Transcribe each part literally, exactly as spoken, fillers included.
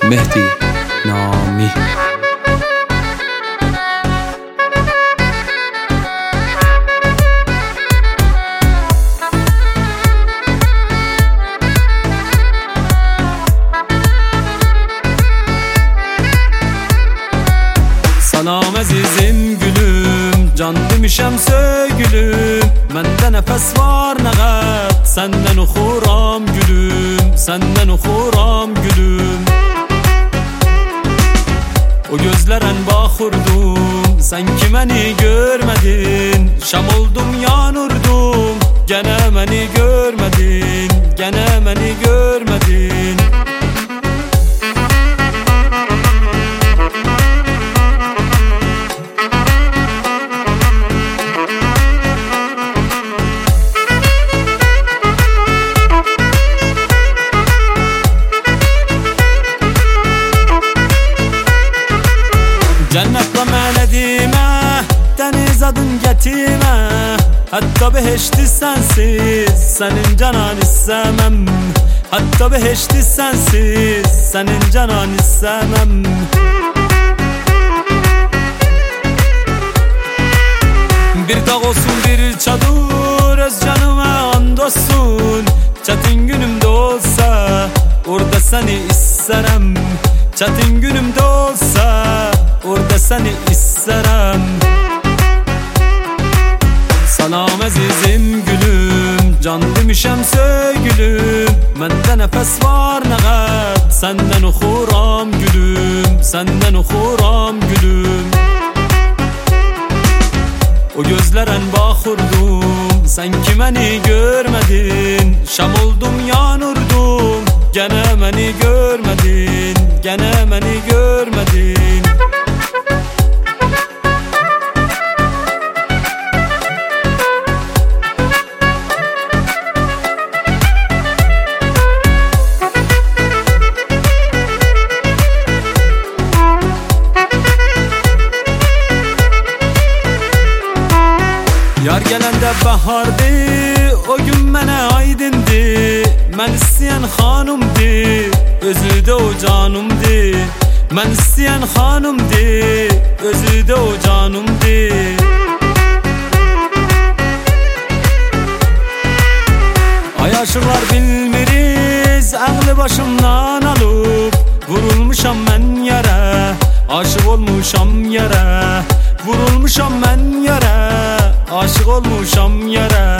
Mehdi Nami. Salam azizim gülüm, can demişem sögülüm. Mende nefes var nəğət, senden oxuram gülüm, senden oxuram gülüm. O gözlərin baxırdım, sen ki məni görmedin. Şam oldum yanırdım, gene məni görmedin, gene məni görmedin. Cennet ve menedime, deniz adın getime. Hatta beheşti sensiz, senin canan istemem. Hatta beheşti sensiz, senin canan istemem. Bir dağ olsun bir çadır, öz canıma and olsun. Çetin günümde olsa, orada seni isterim. Çetin günümde olsa, orada seni isterim. Salam azizim gülüm, can demişem sögülüm. Mende nefes var nəğət, senden oxuram gülüm, senden oxuram gülüm. O gözlərin baxırdım, sen ki məni görmedin. Şam oldum yanırdım, gene məni görmedin, gene məni görmedin. Yar gelende bahardı, o gün mənə aydındı. Mən istəyən xanımdı, özü de o canımdı. Mən istəyən xanımdı, özü de o canımdı. Ay aşırlar bilmiriz, ağlı başımdan alıp. Vurulmuşam mən yere, aşık olmuşam yere. Vurulmuşam mən yere, aşık olmuşam yere.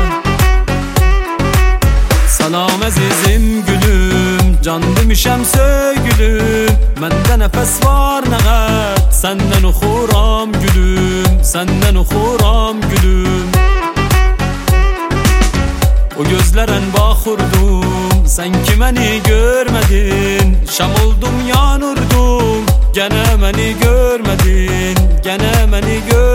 Salam azizim gülüm, can demişem sögülüm. Mende nefes var nəğət, senden oxuram gülüm, senden oxuram gülüm. O gözlərin baxırdım, sen ki məni görmedin. Şam oldum yanırdım, gene məni görmedin, gene məni görmedin.